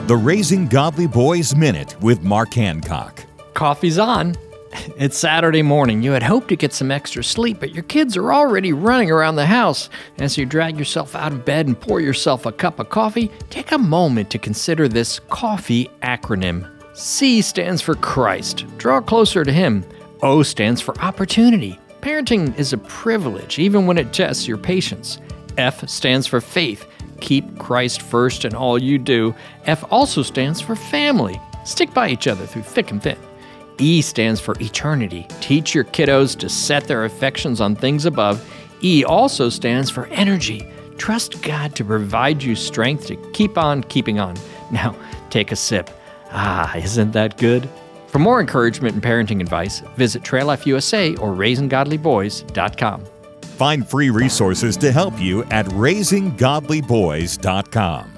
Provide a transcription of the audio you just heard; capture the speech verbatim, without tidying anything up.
The Raising Godly Boys Minute with Mark Hancock. Coffee's on. It's Saturday morning. You had hoped to get some extra sleep, but your kids are already running around the house. As you drag yourself out of bed and pour yourself a cup of coffee, take a moment to consider this COFFEE acronym. C stands for Christ. Draw closer to Him. O stands for opportunity. Parenting is a privilege, even when it tests your patience. F stands for faith. Keep Christ first in all you do. F also stands for family. Stick by each other through thick and thin. E stands for eternity. Teach your kiddos to set their affections on things above. E also stands for energy. Trust God to provide you strength to keep on keeping on. Now, take a sip. Ah, isn't that good? For more encouragement and parenting advice, visit Trail Life U S A or raising godly boys dot com. Find free resources to help you at raising godly boys dot com.